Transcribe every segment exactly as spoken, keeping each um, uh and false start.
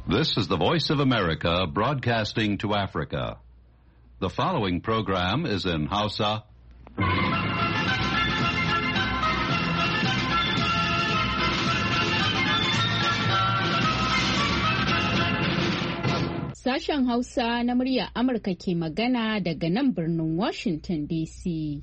This is the Voice of America broadcasting to Africa. The following program is in Hausa. Sashen Hausa na murya Amurka ke magana daga nan birnin Washington D C.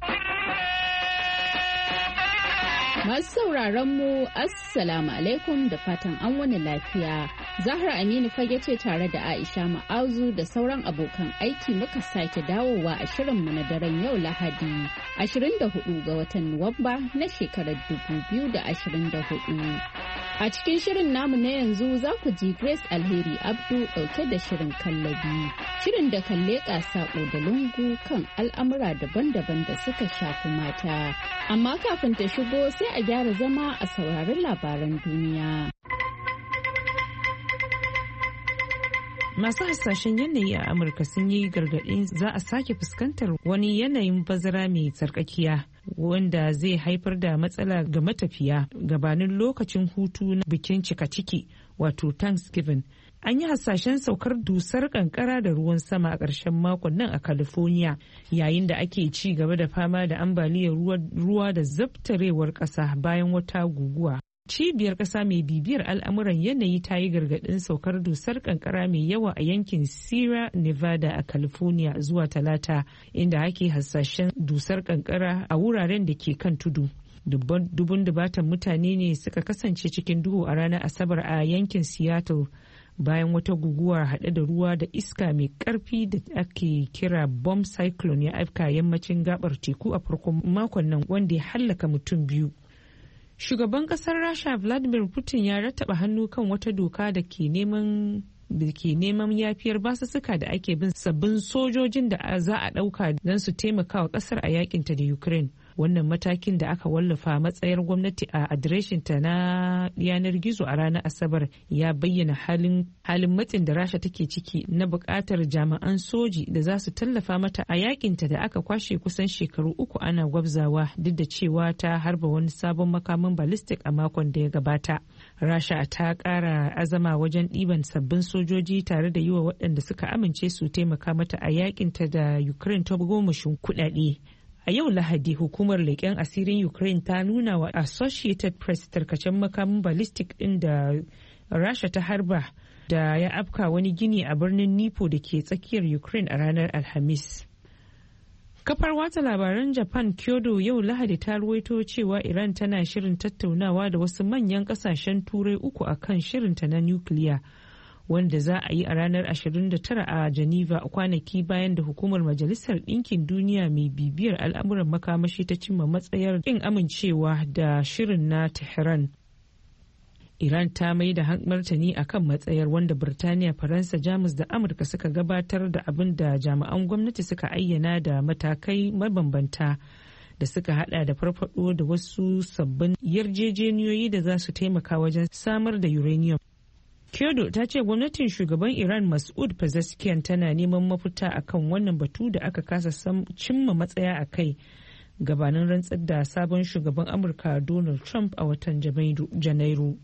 Masu sauraron mu Assalamu alaikum da fatan an wani lafiya. Zahra Aminu fage ce tare da Aisha Ma'azu da sauran abokan aiki muka sake dawowa a shirinmu na daren yau Lahadi ashirin da hudu ga watan Nuwamba na shekarar dubu biyu da ashirin da hudu. A cikin shirin namu na yanzu za ku ji Grace Alheri Abdu dauke da shirin kallabi. Shirin da kan leƙa saƙo da lungu kan al'amura daban-daban da suka shafi mata. Amma kafin ta shigo sai a gyara zama a sauraron labaran duniya. Masu hasashen yanayi a Amurka sun yi gargaɗin za a sake fuskantar wani yanayin bazara mai tsarkakiya wanda zai haifar da matsala ga matafiya gabanin lokacin hutu na bikin cika ciki wato Thanksgiving. An yi hasashen saukar dusar kankara da ruwan sama a ƙarshen makon nan a California yayin da ake ci gaba da fama da ambaliyar ruwa da zabtarewar ƙasa bayan wata guguwa. Cibiyar ƙasa mai bibiyar al'amuran yanayi ta yi gargaɗin saukar dusar kankara mai yawa a yankin Sierra Nevada a California zuwa Talata, inda ake hasashen dusar kankara a wuraren da ke kan tudu. Dubun dubatan mutane ne suka kasance cikin duhu a ranar Asabar a yankin Seattle bayan wata guguwar haɗe da ruwa da iska mai ƙarfi da ake kira bomb cyclone ya afka yammacin gabar teku a farkon makon nan wanda ya hallaka mutum biyu. Shugaban kasar Rasha Vladimir Putin ya rattaba hannu kan wata doka da ke neman da ke neman yafiyar basussuka da ake bin sabbin sojojin da za a ɗauka don su taimaka wa kasar a yakinta da Ukraine. Wannan matakin da aka wallafa matsayar gwamnati a adireshinta na yanar gizo a ranar Asabar ya bayyana halin halin matsin da Rasha take ciki na buƙatar jami'an soji da za su tallafa mata a yakinta da aka kwashe kusan shekaru uku ana gwabzawa duk da cewa ta harba wani sabon makamin ballistic a makon da ya gabata. Rasha ta ƙara azama wajen ɗiban sabbin sojoji tare da yi wa waɗanda suka amince su taimaka mata a yakinta da Ukraine ta gomashin kuɗaɗe. A yau Lahadi, hukumar leƙen asirin Ukraine ta nuna wa Associated Press tarkacen makamin ballistic ɗin da Rasha ta harba da ya afka wani gini a birnin Dnipro da ke tsakiyar Ukraine a ranar Alhamis. Kafar watsa labaran Japan Kyodo yau Lahadi ta ruwaito cewa Iran tana shirin tattaunawa da wasu manyan ƙasashen Turai uku akan shirinta na nukiliya, wanda za a yi a ranar ashirin da tara a Geneva kwanaki bayan da hukumar Majalisar Ɗinkin Duniya mai bibiyar al'amuran makamashi ta cimma matsayar ƙin amincewa da shirin na Tehran. Iran ta mai da martani akan matsayar wanda Birtaniya, Faransa, Jamus da Amurka suka gabatar da abin da jami'an gwamnati suka ayyana da matakai mabambanta da suka hada da farfado da wasu sabbin yarjejeniyoyi da za su taimaka wajen samar da uranium. Kyodo ta ce gwamnatin shugaban Iran Mas'ud Pezeshkian tana neman mafita akan wannan batu da aka kasa cimma matsaya a kai gabanin rantsar da sabon shugaban Amurka Donald Trump a watan Janairu.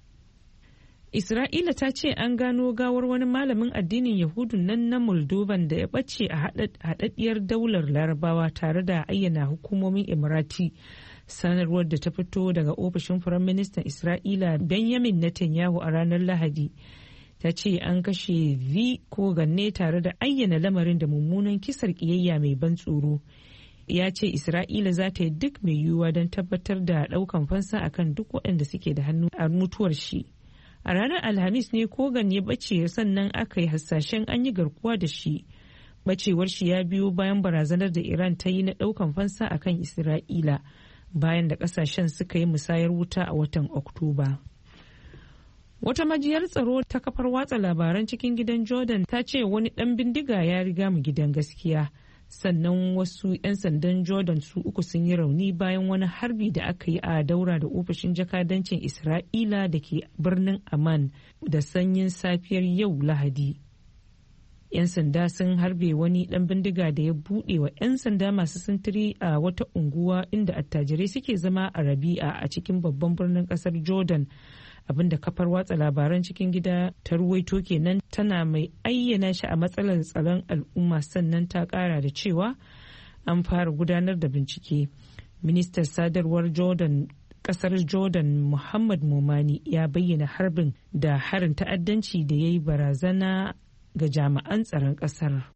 Isra'ila ta ce an gano gawar wani malamin addinin Yahudu nan na Moldovan da ya ɓace a haɗaɗɗiyar daular Larabawa tare da ayyana hukumomin Emirati. Sanarwar da ta fito daga ofishin Firaministan Isra'ila Benjamin Netanyahu a ranar Lahadi ta ce an kashe V ko ganne tare da ayyana lamarin da mummunan kisar ƙiyayya mai ban tsoro. Ya ce Isra'ila za ta yi duk mai yiwuwa don tabbatar da ɗaukan fansa akan duk waɗanda suke da hannu a mutuwar shi. A ranar Alhamis ne Kogan ya bace sannan aka yi hasashen an yi garkuwa da shi. Bacewar shi ya biyo bayan barazanar da Iran ta yi na ɗaukan fansa akan Isra'ila bayan da ƙasashen suka yi musayar wuta a watan Oktoba. Wata majiyar tsaro ta kafar watsa labaran cikin gidan Jordan ta ce wani ɗan bindiga ya riga mu gidan gaskiya. Sannan wasu 'yan sandan Jordan su uku sun yi rauni bayan wani harbi da aka yi a daura da ofishin jakadancin Isra'ila da ke birnin Amman da sanyin safiyar yau Lahadi. 'Yan sanda sun harbe wani dan bindiga da ya buɗe wa 'yan sanda masu sintiri a wata unguwa inda attajirai suke zama a Rabi'a a cikin babban birnin kasar Jordan. Abinda kafar watsa labaran cikin gida ta ruwaito kenan, tana mai ayyana shi a matsalar tsaron al'umma, sannan ta kara da cewa an fara gudanar da bincike. Ministan sadarwar Jordan kasar Jordan Muhammad Momani ya bayyana harbin da harin ta'addanci da ya yi barazana ga jami'an tsaron kasar.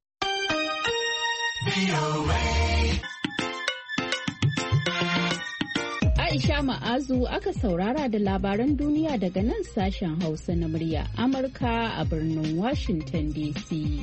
Aisha Ma'azu aka saurara da labaran duniya daga nan sashen Hausa na murya Amurka a birnin Washington D C.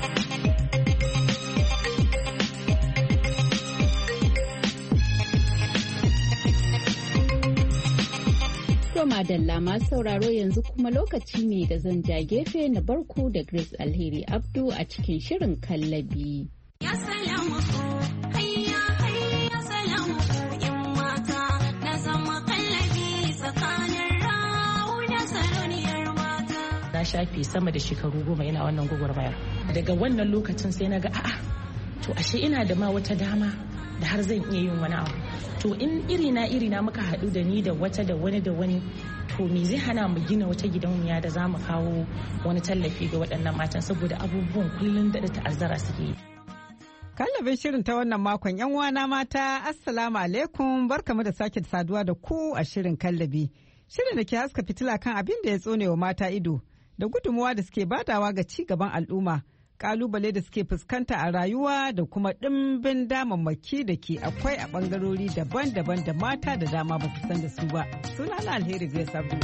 To madalla masu sauraro, yanzu kuma lokaci ne da zan ja gefe na barku da Grace Alheri Abdu a cikin shirin kallabi. Ya salamu hayya hayya salamu in mata na zama kallabi tsakanin rawu da saloniyar mata. Na shafe sama da shekaru goma yana wannan gwagwarmayar. Daga wannan lokacin sai na ga a'a to ashe ina da ma wata dama da har zan iya yin wani abu. To in irina irina muka haɗu da ni da wata da wani da wani, to me zai hana mu gina wata gidauniya da za mu kawo wani tallafi ga waɗannan matan, saboda abubuwan kullum da ta'azzara suke yi. Kallabin shirin ta wannan makon, yan uwana mata, assalamu alaikum, barkamu da sake saduwa da ku a shirin kallabi. Shirin da ke haska fitila kan abin da ya tsone wa mata ido da gudunmuwa da suke badawa ga ci gaban al'umma, kalubale da suke fuskanta a rayuwa da kuma ɗimbin damammaki da ke akwai a ɓangarori daban-daban da mata da dama ba su san da su ba. Sunana Alheri Grace Abdu.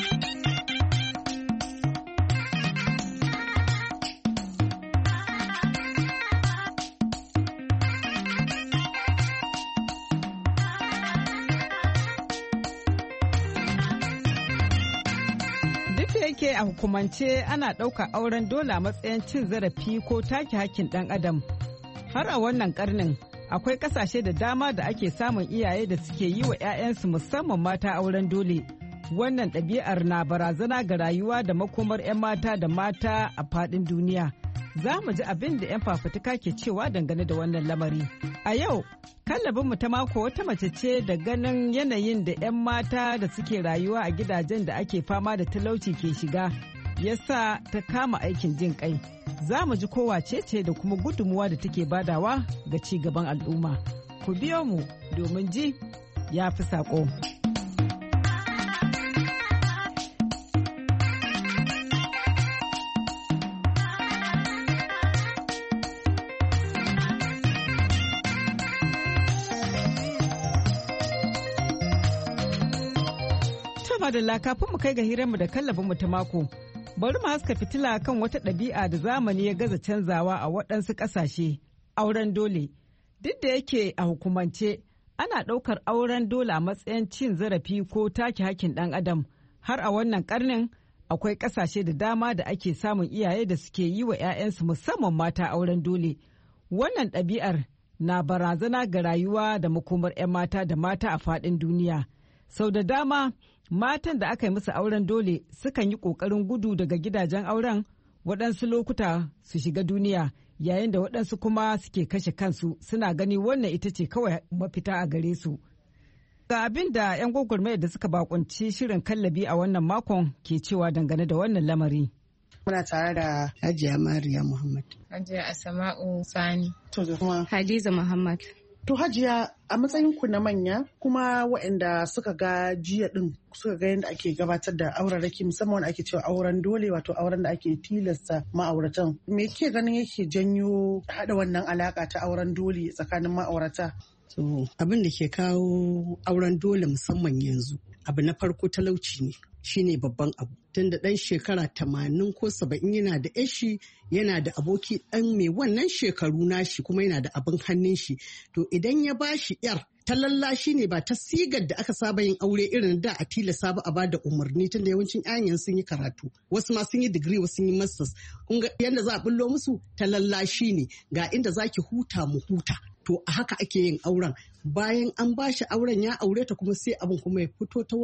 Yake a hukumance ana ɗauka auren dole a matsayin cin zarafi ko take hakkin ɗan adam. Har a wannan karnin akwai ƙasashe da dama da ake samun iyaye da suke yi wa 'ya'yansu musamman mata auren dole. Wannan ɗabi'ar na barazana ga rayuwa da makomar 'yan mata da mata a faɗin duniya. Za mu ji abin da 'yan fafutuka ke cewa dangane da wannan lamari. A yau, kallabinmu ta mako wata mace ce da ganin yanayin da 'yan mata da suke rayuwa a gidajen da ake fama da talauci ke shiga, yasa ta kama aikin jin kai. Za mu ji kowace ce da kuma gudunmuwa da take badawa ga ci gaban al'umma. Ku biyo mu domin ji ya fi saƙo. da kafin mu kai ga hiranmu da kallabinmu ta mako, bari mu haska fitila kan wata ɗabi'a da zamani ya gaza canzawa a waɗansu ƙasashe, auren dole. Duk da yake a hukumance ana ɗaukar auren dole a matsayin cin zarafi ko take hakkin ɗan adam, har a wannan ƙarnin akwai ƙasashe da dama da ake samun iyaye da suke yi wa 'ya'yansu musamman mata auren dole. Wannan ɗabi'ar na barazana ga rayuwa da makomar 'yan mata da mata a faɗin duniya. Sau da dama matan da aka yi musu auren dole sukan yi ƙoƙarin gudu daga gidajen auren, waɗansu lokuta su shiga duniya, yayin da waɗansu kuma suke kashe kansu, suna gani wannan ita ce kawai mafita a gare su. Ga abin da 'yan gwagwarmayar da suka bakunci shirin kallabi a wannan makon ke cewa dangane da wannan lamari. Muna tare da Hajiya Mariya Muhammad. Hajiya Asama'u Sani. To da kuma Hadiza Muhammad. To Hajiya, a matsayin ku na manya kuma waɗanda suka ga jiya din suka ga yadda ake gabatar da auraraki, musamman wanda ake cewa auren dole, wato auren da ake tilasta ma'auratan, me ke ganin yake janyo haɗa wannan alaka ta auren dole tsakanin ma'aurata? So, abin da ke kawo auren dole musamman yanzu, abu na farko talauci ne, shine babban abu. Tunda ɗan shekara tamanin ko saba'in yana da yashi, yana da aboki ɗan mai wannan shekaru nashi, kuma yana da abin hannun shi. To idan ya bashi yar, ta lallashi ne, ba ta sigar da aka saba yin aure irin da a tilasa ba a bada umarni, tunda yawancin ƴaƴan sun yi karatu, wasu ma sun yi digiri, wasu sun yi masters. Kun ga yadda za a bullo musu, ta lallashi ne, ga inda zaki huta mu huta. To a haka ake yin auren. Bayan an bashi auren ya aure ta, kuma sai abin kuma ya fito ta wani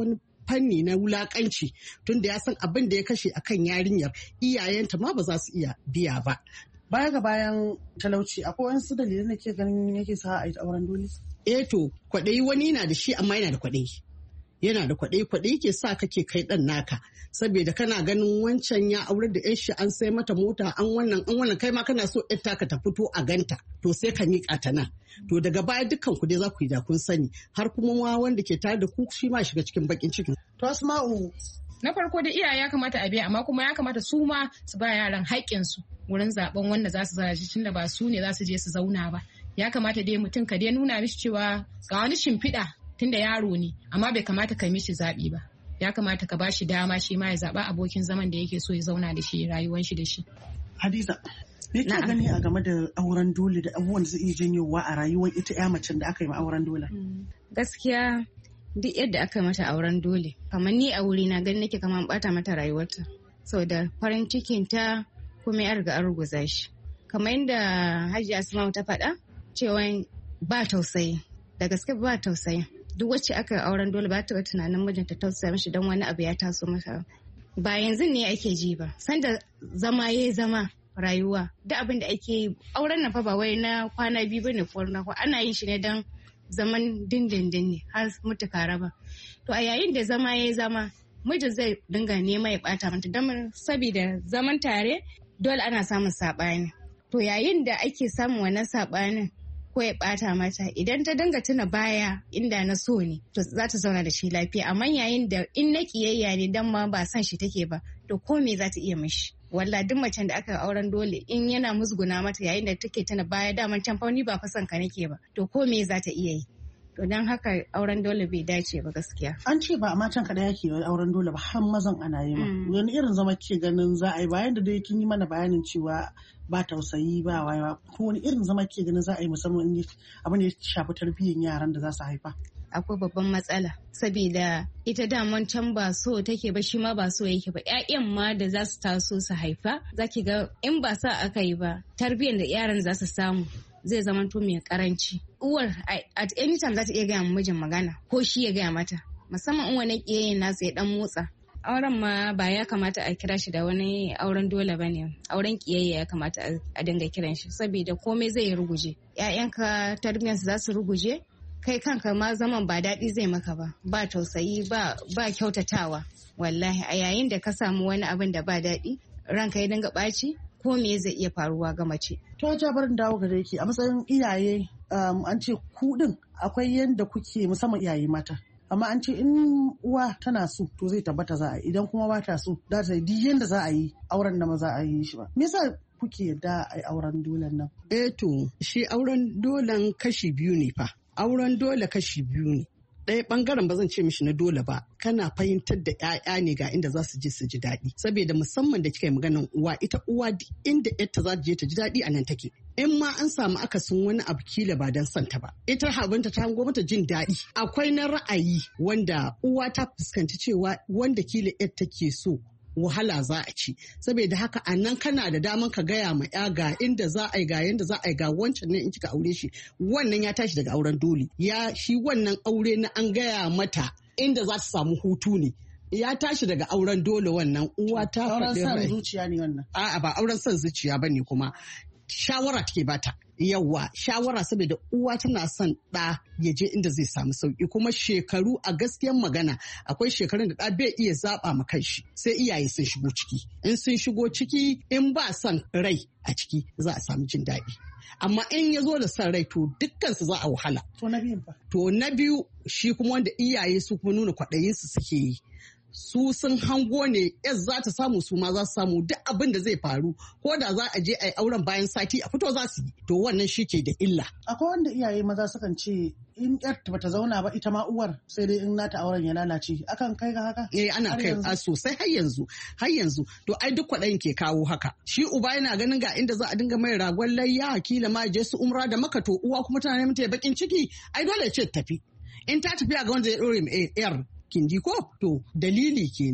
fanni na wulakanci tunda ya san abin da ya kashe akan yarinyar iyayenta ma ba za su iya biya ba. Baya ga bayan talauci akwai wasu dalilai da ke ganin yake sa a yi auren dole? Eh to kwaɗayi wani yana da shi amma yana da kwaɗayi. Yana da kwaɗayi kwaɗayi ke sa kake kai ɗan naka saboda kana ganin wancan ya aure da yan shi an sai mata mota an wannan an wannan kai ma kana so ƴar taka ta fito a ganta to sai ka miƙa ta nan. To daga baya dukkan ku dai za ku yi da kun sani har kuma ma wanda ke tare da ku shi ma shiga cikin bakin ciki. To Asma'u, na farko da iyaye ya kamata a biya amma kuma ya kamata su ma su ba yaran haƙƙinsu wurin zaben wanda za su zara shi tunda ba su ne za su je su zauna ba. Ya kamata dai mutum ka dai nuna mishi cewa ga wani shimfiɗa tunda yaro ne amma bai kamata ka mishi zaɓi ba. Ya kamata ka ba shi dama shi ma ya zaɓa abokin zaman da yake so ya zauna da shi rayuwar shi da shi. Hadiza, me ke gani a game da auren dole da abubuwan da zai iya janyowa a rayuwar ita ya macen da aka yi ma auren dole? Gaskiya duk yadda aka mata auren dole kamar ni a wuri na gani nake kamar bata mata rayuwarta saboda farin cikin ta kuma ya riga an ruguza shi kamar yadda Hajiya Asma'u ta faɗa cewa ba tausayi da gaske ba tausayi duk wacce aka yi auren dole ba ta tunanin mijinta tausaya mishi don wani abu ya taso mata ba yanzu ne ake ji ba sanda zama ya zama rayuwa duk abin da ake yi auren nan fa ba wai na kwana biyu bane ko na ana yin shi ne don zaman dindindin ne har mutu raba. To a yayin da zama ya zama mijin zai dinga nema ya bata mata don saboda zaman tare dole ana samun saɓani. To yayin da ake samun wannan saɓanin ko ya bata mata idan ta dinga tuna baya inda na so ne to za ta zauna da shi lafiya amma yayin da in na kiyayya ne dan ma ba san shi take ba to ko me za ta iya mishi. Walla duk macen da aka auren dole in yana musguna mata yayin da take tana baya daman can fauni ba fa son ka nake ba to ko me za ta iya yi to dan haka auren dole bai dace ba gaskiya. An ce ba a matan kaɗai yake auren dole ba har mazan ana yi ma. Wani irin zama ke ganin za a yi bayan da dai kin yi mana bayanin cewa ba tausayi ba wayewa ko wani irin zama ke ganin za a yi musamman abin da ya shafi tarbiyyar yaran da za su haifa. Akwai babban matsala saboda ita daman can ba so take ba shi ma ba so yake ba ƴaƴan ma da za su taso su haifa zaki ga in ba sa aka yi ba tarbiyyar da yaran za su samu zai zama to mai karanci uwar at any time za ta iya gaya mijin magana ko shi ya gaya mata musamman in wani kiyayen nasu ya dan motsa auren ma ba ya kamata a kira shi da wani auren dole ba ne auren kiyayya ya kamata a dinga kiran shi saboda komai zai ruguje ƴaƴanka tarbiyyarsu za su ruguje kai kanka ma zaman ba daɗi zai maka ba ba tausayi ba ba kyautatawa wallahi a yayin da ka samu wani abin da ba daɗi ranka ya dinga ɓaci ko me zai iya faruwa ga mace. To ja barin dawo gare ki a matsayin iyaye an ce ku din akwai yanda kuke musamman iyaye mata amma an ce in uwa tana so to zai tabbata za a yi idan kuma ba ta so za ta yi duk yanda za a yi auren da ma za a yi shi ba me yasa kuke yadda a yi auren dolen nan? Eh to shi auren dolen kashi biyu ne fa. Auren dole kashi biyu ne. Ɗaya ɓangaren ba zan ce mishi na dole ba, kana fahimtar da ‘ya'ya ne ga inda za su je su ji daɗi. Saboda musamman da kika yi maganan uwa, ita uwa inda ‘yarta za ta je ta ji daɗi a nan take. In ma an samu akasin wani abu kila ba don santa ba. Ita habanta ta hango mata jin daɗi. Akwai na ra'ayi wanda uwa ta fuskanci cewa wanda kila ‘yar take so wahala za a ci saboda haka a nan kana da daman ka gaya ma ya ga inda za a yi ga yanda za a yi ga wancan ne in kika aure shi wannan ya tashi daga auren dole ya shi wannan aure na an gaya mata inda za ta samu hutu ne ya tashi daga auren dole wannan uwa ta auren son zuciya ne wannan a'a ba auren son zuciya bane kuma shawara take bata yawa shawara saboda uwa tana son ɗa ya je inda zai samu sauki kuma shekaru a gaskiyar magana akwai shekarun da ɗa bai iya zaɓa ma kanshi sai iyaye sun shigo ciki in sun shigo ciki in ba son rai a ciki za a samu jin daɗi amma in ya zo da son rai to dukkansu za a wahala to na biyu to na biyu shi kuma wanda iyaye su kuma nuna kwaɗayinsu suke yi su sun hango ne yas za ta samu su ma za su samu duk abin da zai faru ko da za a je a yi auren bayan sati a fito za su yi to wannan shi ke da illa. Akwai wanda iyaye maza sukan ce in yar bata zauna ba ita ma uwar sai dai in nata auren ya lalace akan kai ga haka? Eh ana kai a sosai har yanzu har yanzu to ai duk kwaɗayin ke kawo haka shi uba yana ganin ga inda za a dinga mai ragon layya hakila ma je su umra da maka to uwa kuma tana neman ta bakin ciki ai dole ce tafi in ta tafi a ga wanda ya dore mai yar kindi ko to dalili kenan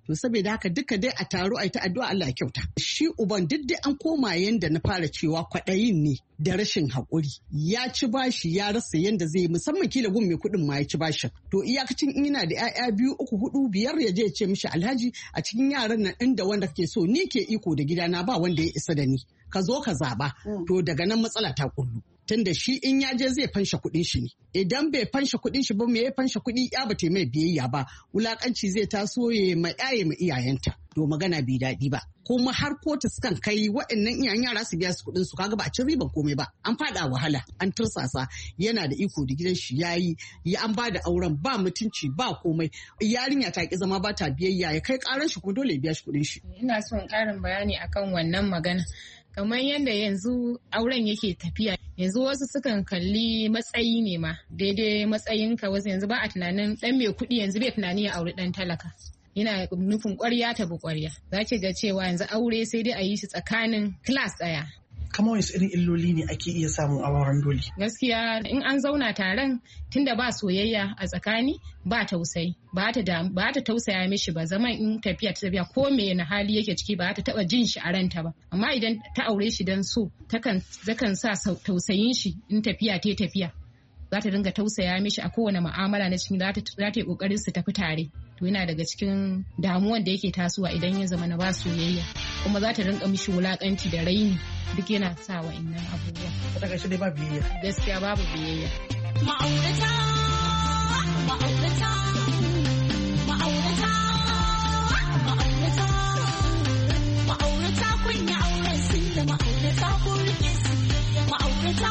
To saboda haka duka dai a taro a ta addu'a Allah ya kyauta. Shi uban duk dai an koma yanda na fara cewa kwaɗayin ne da rashin haƙuri. Ya ci bashi ya rasa yanda zai musamman kila gun mai kuɗin ma ya ci bashin. To iyakacin in yana da 'ya'ya biyu uku hudu biyar ya je ya ce mishi Alhaji a cikin yaran nan inda wanda kake so ni ke iko da gidana ba wanda ya isa da ni. Ka zo ka zaba. To daga nan matsala ta kullu. Tunda shi in ya je zai fansha kuɗin shi ne. Idan bai fansha kuɗin shi ba me ya fansha kuɗi ya ba ta mai biyayya ba. Wulakanci zai taso ya ma yaye ma iyayenta. To magana bai daɗi ba. Kuma har kotu sukan kai waɗannan iyayen yara su biya su kuɗin su kaga ba a ci riban komai ba. An faɗa wahala an tursasa yana da iko da gidan shi yayi ya an ba da auren ba mutunci ba komai. Yarinya ta ki zama ba ta biyayya ya kai ƙaran shi kuma dole ya biya shi kuɗin shi. Ina son ƙarin bayani akan wannan magana. Kamar yadda yanzu auren yake tafiya yanzu wasu sukan kalli matsayi ne ma daidai matsayinka wasu yanzu ba a tunanin dan mai kuɗi yanzu bai tunani ya auri dan talaka yana nufin ƙwarya ta bi ƙwarya za ki ga cewa yanzu aure sai dai a yi shi tsakanin class ɗaya. Kamar wasu irin illoli ne ake iya samun auren dole. Gaskiya in an zauna taron tunda ba soyayya a tsakani ba tausayi ba ta ba ta tausaya mishi ba zaman in tafiya ta tafiya ko me na hali yake ciki ba ta taba jin shi a ranta ba amma idan ta aure shi dan so takan zakan sa tausayin shi in tafiya ta tafiya za ta dinga tausaya mishi a kowane mu'amala na cikin za ta yi kokarin su tafi tare to yana daga cikin damuwan da yake tasowa idan ya zama na ba soyayya kuma za ta rinka mishi wulakanci da raini duk yana sa wa'annan abubuwa. Daga shi dai ba biyayya. Gaskiya babu biyayya. Ma'aurata, ma'aurata, ma'aurata, ma'aurata, ma'aurata kun yi auren sun da ma'aurata kun rike su ma'aurata.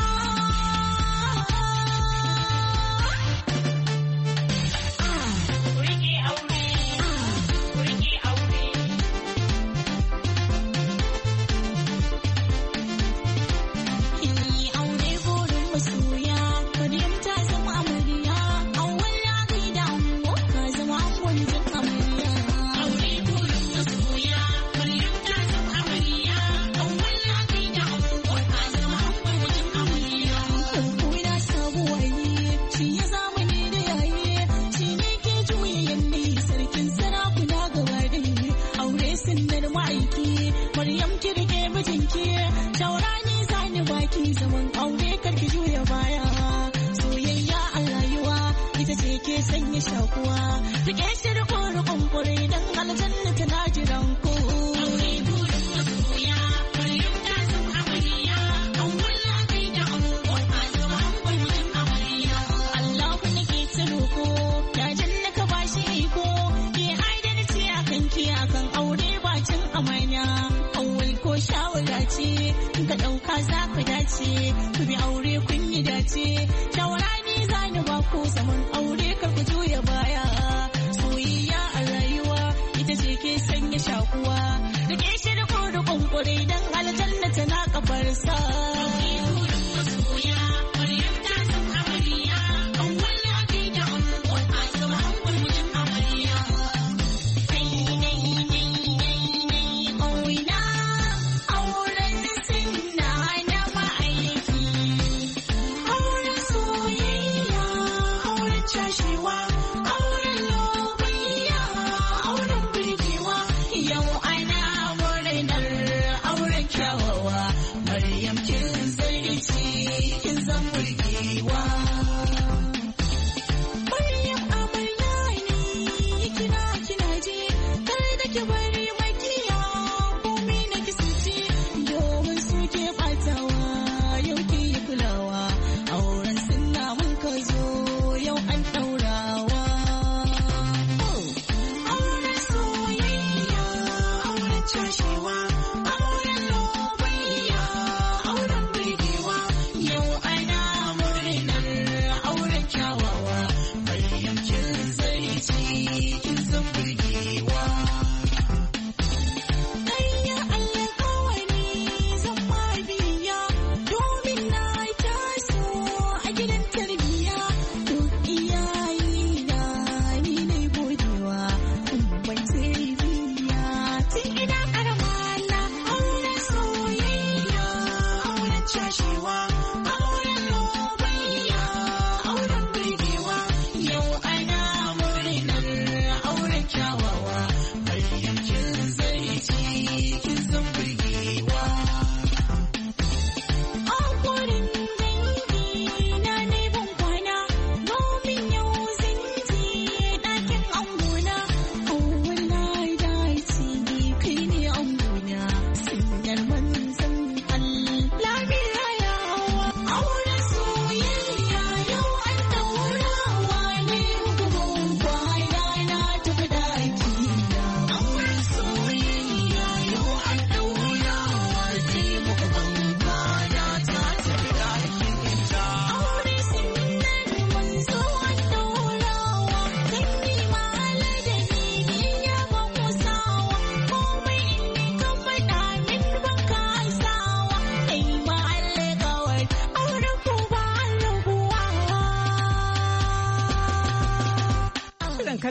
Ka ɗauka za ka dace, ku bi aure kun yi dace, shawara ni za ni ba ku zaman aure kar ku juya baya, soyayya a rayuwa ita ce ke sanya shakuwa, da ke shi da kudu kunkure don aljanna tana kafarsa. Yau ana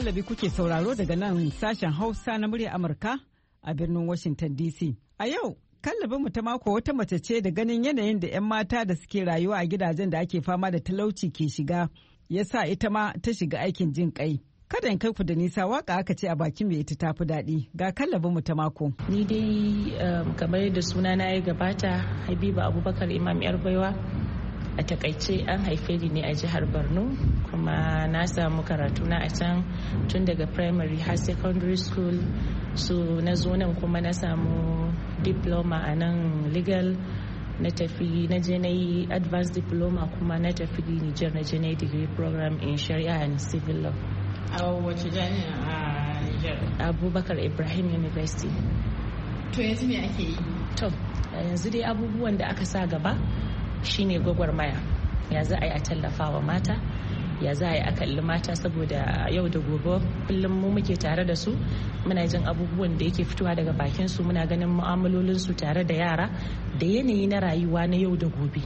kallabi kuke sauraro daga nan sashen Hausa na murya Amurka a birnin Washington D C. A yau, kallabinmu ta mako wata mace ce da ganin yanayin da 'yan mata da suke rayuwa a gidajen da ake fama da talauci ke shiga, ya sa ita ma ta shiga aikin jin kai. Kada in kai ku da nisa, waka aka ce a bakin mai ita tafi daɗi. Ga kallabinmu ta mako. Ni dai kamar yadda sunana ya gabata, Habiba Abubakar Imam Yarbaiwa. A takaice an haife ni ne a jihar Borno, kuma na samu karatu na a can tun daga primary har secondary school. So na zo nan kuma na samu diploma a nan legal, na tafi na je na yi advanced diploma, kuma na tafi Niger na je na yi degree program in Sharia and Civil Law. A wace jami'a a Niger? Abubakar Ibrahim University. To yanzu me ake yi? To yanzu dai abubuwan da aka sa gaba shine gwagwarmaya. Ya za a yi a tallafa wa mata, ya za a yi a kalli mata, saboda yau da gobe kullum mu muke tare da su, muna jin abubuwan da yake fitowa daga bakin su, muna ganin mu'amalolin su tare da yara da yanayi na rayuwa na yau da gobe.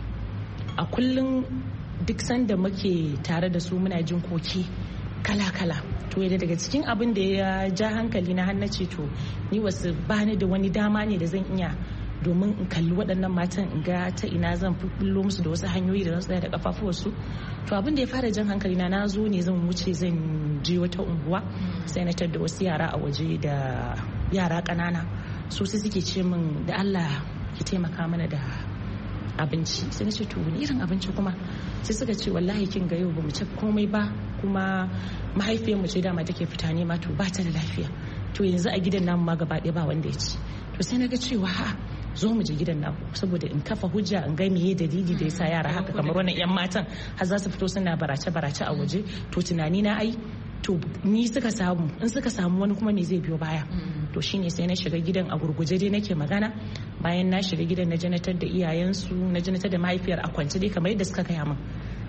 A kullum duk sanda muke tare da su muna jin koki kala-kala. To yadda daga cikin abin da ya ja hankali na hannace to ni wasu bani da wani dama ne da zan iya domin in kalli waɗannan matan in ga ta ina zan fullo musu da wasu hanyoyi da zan tsaya da kafafuwarsu. To abin da ya fara jan hankali na na zo ne zan wuce zan je wata unguwa, sai na tar da wasu yara a waje da yara ƙanana, su sai suke ce min da Allah ki taimaka mana da abinci. Sai na ce to wani irin abinci kuma? Sai suka ce wallahi kin ga yau bamu ci komai ba, kuma mahaifiyar mu ce dama take fita nema, to ba ta da lafiya, to yanzu a gidan namu ma gaba ɗaya ba wanda ya ci. To sai na ga cewa ha zo mu je gidan naku, saboda in kafa hujja in ga meye dalili da yasa yara haka kamar wannan yan matan har za su fito suna barace barace a waje. To tunani na ai to ni suka samu, in suka samu wani kuma me zai biyo baya. To shine sai na shiga gidan a gurguje dai nake magana. Bayan na shiga gidan na janatar da iyayensu, na janatar da mahaifiyar a kwance dai kamar yadda suka gaya min.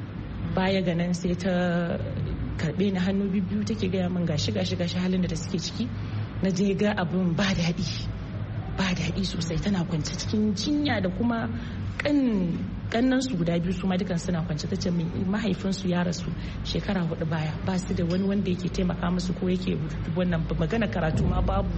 Baya ga nan sai ta karbe ni hannu biyu take gaya min gashi gashi gashi halin da suke ciki. Na je ga abun ba daɗi ba daɗi sosai, tana kwance cikin jinya da kuma kannan su guda biyu su ma dukan suna kwance. Ta ce mahaifinsu ya rasu shekara hudu baya, ba su da wani wanda yake taimaka musu ko yake wannan magana karatu ma babu.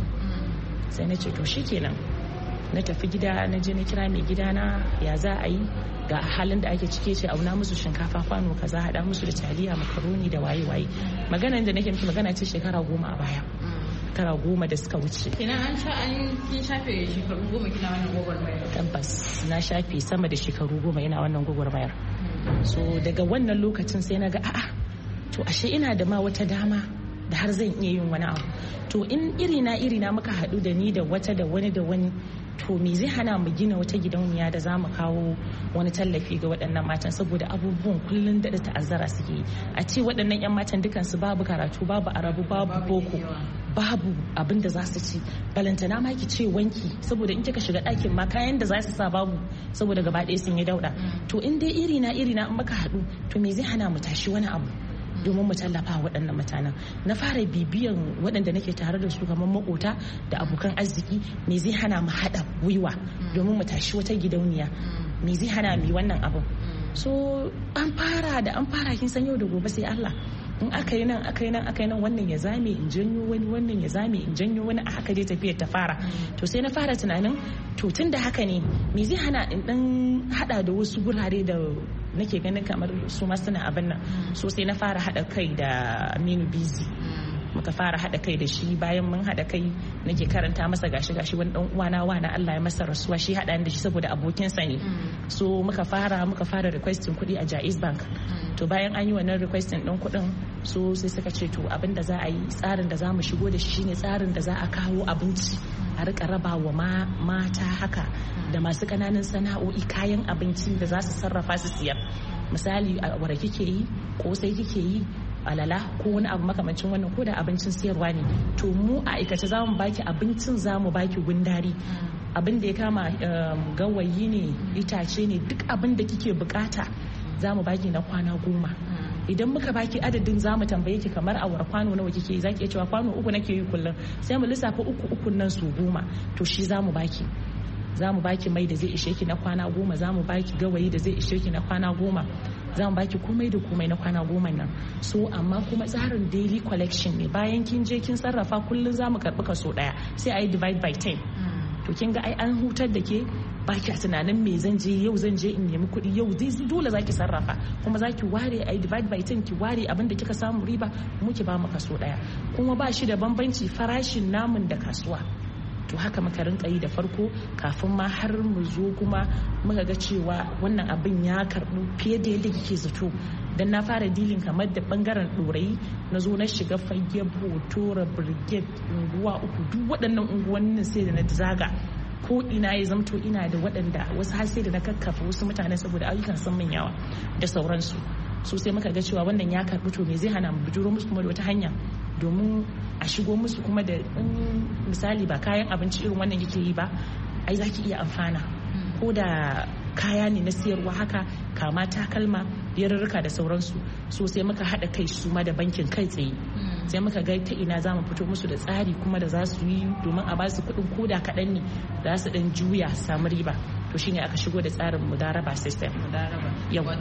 Sai na ce to shikenan, na tafi gida, na je na kira mai gidana ya za a yi ga halin da ake cike, ce auna musu shinkafa kwano kaza, hada musu da taliya makaroni da waye waye. Maganan da nake miki magana ce shekara goma a baya, shekara goma da suka wuce. Kina an sha an kin shafe shekaru goma kina wannan gwagwarmayar? Tabbas na shafe sama da shekaru goma ina wannan gwagwarmayar. So daga wannan lokacin sai na ga a'a to ashe ina da ma wata dama da har zan iya yin wani abu. To in irina irina muka haɗu da ni da wata da wani da wani, to me zai hana mu gina wata gidauniya da za mu kawo wani tallafi ga waɗannan matan, saboda abubuwan kullum da ta'azzara suke yi. A ce waɗannan 'yan matan dukansu babu karatu, babu arabu, babu boko, babu abin da za su ci, balantana ma ki ce wanki, saboda in kika shiga ɗakin ma kayan da za su sa babu, saboda gaba ɗaya sun yi dauɗa. To in dai irina irina in muka haɗu, to me zai hana mu tashi wani abu domin mu tallafa waɗannan mutanen. Na fara bibiyan waɗanda nake tare da su kamar makota da abokan arziki, me zai hana mu haɗa gwiwa domin mu tashi wata gidauniya, me zai hana mu yi wannan abin. So an fara da an fara kin san yau da gobe sai Allah. In aka yi nan aka yi nan aka yi nan, wannan ya zame in janyo wani, wannan ya zame in janyo wani, a haka dai tafiyar ta fara. To sai na fara tunanin to tun da haka ne me zai hana in dan hada da wasu gurare da nake ganin kamar su ma suna abin nan. So sai na fara hada kai da Aminu Bizi, muka fara hada kai da shi. Bayan mun hada kai nake karanta masa gashi gashi wani dan uwana wana Allah ya masa rasuwa, shi hada da shi saboda abokinsa ne. So muka fara muka fara requesting kuɗi a Jaiz Bank. To bayan an yi wannan requesting din kuɗin, so sai suka ce to abin da za a yi, tsarin da za mu shigo da shi shine tsarin da za a kawo abinci a rika raba wa mata haka da masu ƙananan sana'o'i kayan abinci da za su sarrafa su siyar. Misali a wara kike yi, kosai kike yi, alala ko wani abu makamancin wannan, ko da abincin siyarwa ne, to mu a aikace za mu baki abincin, za mu baki gundari, abin da ya kama gawayi ne, itace ne, duk abin da kike bukata za mu baki na kwana goma. Idan muka baki adadin za mu tambaye ki kamar awar kwano nawa kike, za ki iya cewa kwano uku nake yi kullum, sai mu lissafa uku uku nan su goma, to shi za mu baki. Za mu baki mai da zai ishe ki na kwana goma, za mu baki gawayi da zai ishe ki na kwana goma, za mu baki komai da komai na kwana goma nan. So amma kuma tsarin daily collection ne, bayan kin je kin sarrafa kullum za mu karɓi kaso ɗaya sai a yi divide by ten. To kin ga ai an hutar da ke ba ki tunanin me zan je yau, zan je in nemi kuɗi yau, dole za ki sarrafa kuma za ki ware a divide by ten, ki ware abin da kika samu riba mu ki ba mu kaso ɗaya, kuma ba shi da bambanci farashin namun da kasuwa. To haka muka rinka yi da farko kafin ma har mu zo kuma muka ga cewa wannan abin ya karɓu fiye da yadda kike zato. Dan na fara dilin kamar da bangaren ɗorayi, na zo na shiga fage, hotora, brigade, unguwa uku, duk waɗannan unguwannin sai da na zaga ko ina ya zamto ina da waɗanda wasu har sai da na kakkafa wasu mutane saboda ayyukan sun min yawa da sauransu. So sai muka ga cewa wannan ya karɓi, to me zai hana mu bijiro musu kuma da wata hanya domin a shigo musu kuma da misali ba kayan abinci irin wannan yake yi ba, ai za ki iya amfana ko da kaya ne na siyarwa haka, kama takalma, yarurruka da sauransu. So sai muka haɗa kai su ma da bankin kai tsaye, sai muka ga ta ina za mu fito musu da tsari kuma da za su yi domin a ba su kuɗin koda kaɗan ne za su ɗan juya su samu riba. To shine aka shigo da tsarin mudaraba system. Yawwa.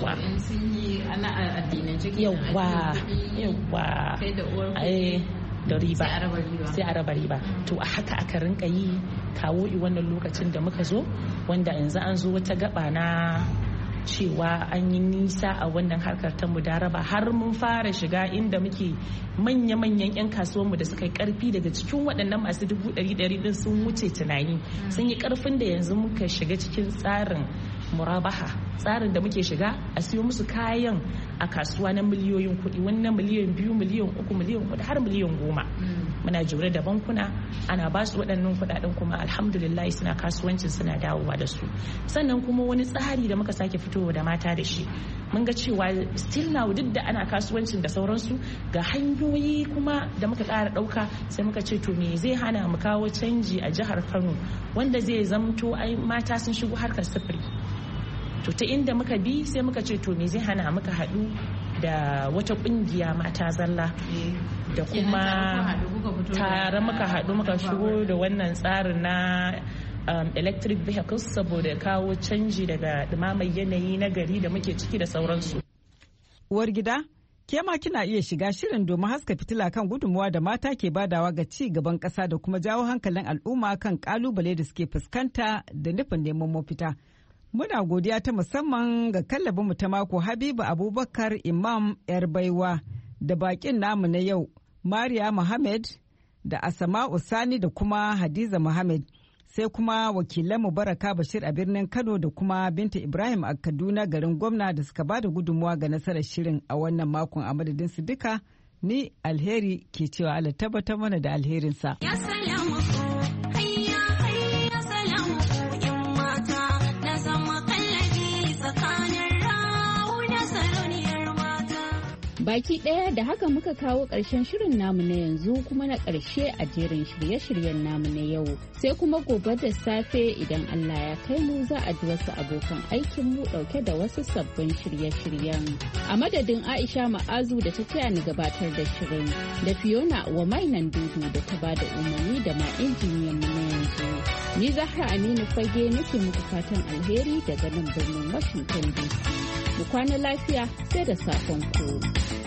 Yawwa. Yawwa. Da riba sai a raba riba. To a haka aka rinka yi kawo i wannan lokacin da muka zo, wanda yanzu an zo wata gaba na cewa an yi nisa a wannan harkar ta mudaraba, har mun fara shiga inda muke manya-manyan 'yan kasuwanmu da suka yi karfi daga cikin waɗannan masu dubu ɗari ɗari din sun wuce tunani, sun yi karfin da yanzu muka shiga cikin tsarin murabaha, tsarin da muke shiga a siyo musu kayan a kasuwa na miliyoyin kuɗi, wani na miliyan biyu, miliyan uku, miliyan hudu, har miliyan goma. Muna jure da bankuna, ana ba su waɗannan kuɗaɗen kuma alhamdulillah suna kasuwancin, suna dawowa da su. Sannan kuma wani tsari da muka sake fitowa da mata da shi, mun ga cewa still now duk da ana kasuwancin da sauransu, ga hanyoyi kuma da muka ƙara ɗauka, sai muka ce to me zai hana mu kawo canji a jihar Kano wanda zai zamto ai mata sun shigo harkar sufuri. To ta inda muka bi sai muka ce to me zai hana muka haɗu da wata ƙungiya mata zalla da kuma tare muka haɗu muka shigo da wannan tsarin na um, electric vehicles saboda kawo canji daga ɗumamar yanayi na gari da muke ciki da sauransu. Uwar gida, ke ma kina iya shiga shirin domin haska fitila kan gudunmuwa da mata ke badawa ga ci gaban ƙasa da kuma jawo hankalin al'umma kan ƙalubale da suke fuskanta da nufin neman mafita. Muna godiya ta musamman ga kallabinmu ta mako Habiba Abubakar Imam Yar Baiwa da bakin namu na yau Mariya Muhammad da Asama'u Sani da kuma Hadiza Muhammad, sai kuma wakilanmu Baraka Bashir a birnin Kano da kuma Binta Ibrahim a Kaduna garin gwamna da suka bada gudunmuwa ga nasarar shirin a wannan makon. A madadin su duka, ni Alheri ke cewa Allah tabbatar mana da alherinsa. Baki ɗaya da haka muka kawo ƙarshen shirin namu na yanzu kuma na ƙarshe a jerin shirye-shiryen namu na yau. Sai kuma gobe da safe idan Allah ya kai mu za a ji wasu abokan aikin mu ɗauke da wasu sabbin shirye-shiryen. A madadin Aisha Ma'azu da ta taya ni gabatar da shirin, da Fiona wa mainan dudu da ta bada umarni da ma injiniyan mu na yanzu. Ni Zahra Aminu Fage nake muku fatan alheri daga nan birnin Washington D C. Mu kwana lafiya sai da safen ku.